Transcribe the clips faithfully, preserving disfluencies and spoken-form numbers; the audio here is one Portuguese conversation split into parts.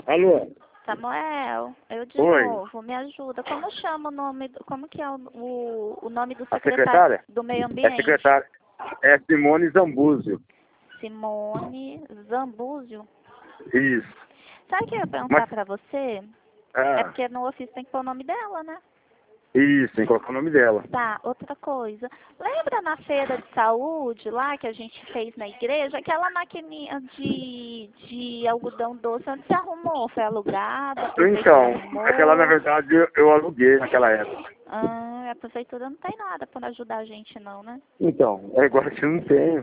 Alô? Samuel, eu de Oi. novo, me ajuda. Como chama o nome, do- como que é o, o, o nome do A secretário secretária? do meio É ambiente? secretária. É Simone Zambúzio. Simone Zambúzio. Isso. Sabe o que eu ia perguntar Mas, pra você? É ah, porque no ofício tem que pôr o nome dela, né? isso, tem que colocar o nome dela. Tá, outra coisa. Lembra na feira de saúde lá que a gente fez na igreja? Aquela maquininha de, de algodão doce, onde você arrumou? Foi alugada? A prefeitura Então, arrumou? aquela na verdade eu, eu aluguei naquela época. Ah, a prefeitura não tem nada para ajudar a gente não, né? Então, é igual que eu não tenho.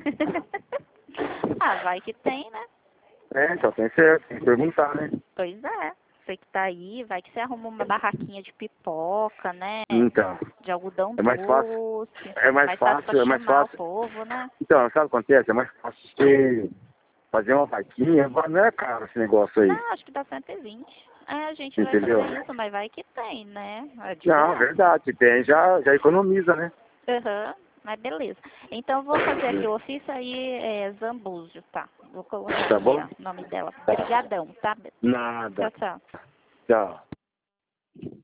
Ah, vai que tem, né? É, então tem que, ser, tem que perguntar, né? Pois é. Você que tá aí, vai que você arruma uma barraquinha de pipoca, né? Então, De algodão é mais fácil. doce. É mais pra fácil, é mais chamar o fácil. povo, né? Então, sabe o que acontece? É mais fácil você fazer uma vaquinha, não é caro esse negócio aí. Não, acho que dá cento e vinte. É, a gente vai Entendeu? fazer isso, mas vai que tem, né? É de Não, graça. verdade, tem, já, já economiza, né? Aham, mas beleza. Então, vou fazer aqui o ofício aí, é Zambúzio, tá? Vou colocar Tá aqui, bom? ó, o nome dela. Obrigadão, tá? Nada. Tchau, tchau. Tchau.